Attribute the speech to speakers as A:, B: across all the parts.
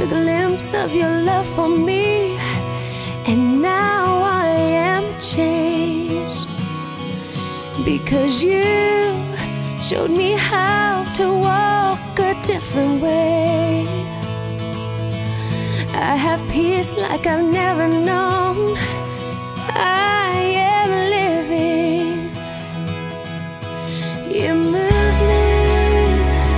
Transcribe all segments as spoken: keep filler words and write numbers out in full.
A: a glimpse of your love for me, and now I am changed, because you showed me how to walk a different way. I have peace like I've never known. I am living. You move me,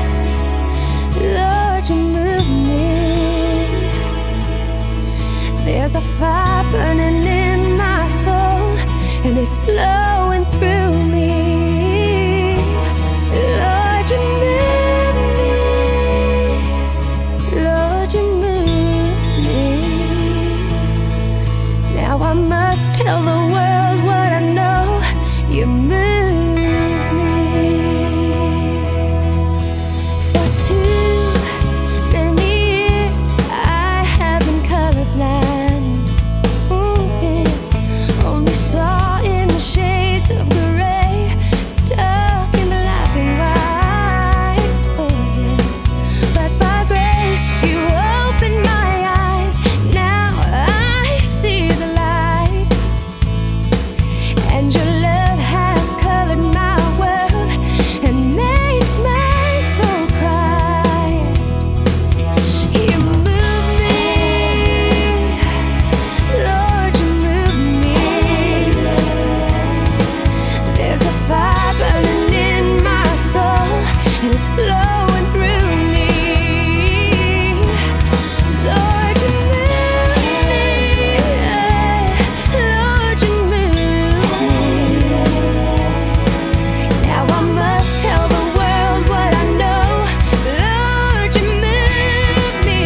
A: Lord, you move me. There's a fire burning in my soul, and it's flowing through me. Lord, you move me. Lord, you move me. Now I must tell the world what I know. You move me. For too many years I have been colorblind. Ooh, yeah. Only saw in the shades of gray, stuck in black and white. Oh, yeah. But by grace you opened my eyes. Now I see the light, and your love has colored my world and makes my soul cry. You move me, Lord, you move me. There's a fire burning in my soul, and it's flowing through me. Lord, you move me. Lord, you move me. Now I must tell the world what I know. Lord, you move me.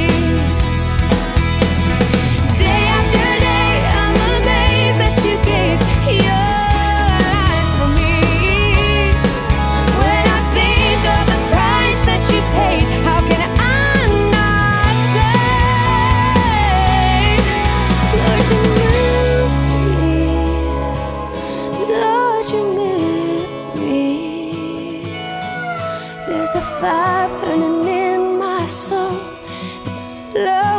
A: Day after day I'm amazed that you gave your life for me. When I think of the price that you paid, how can I not say, Lord, you move me. Lord, you move me. There's a fire burning in my soul. It's flowing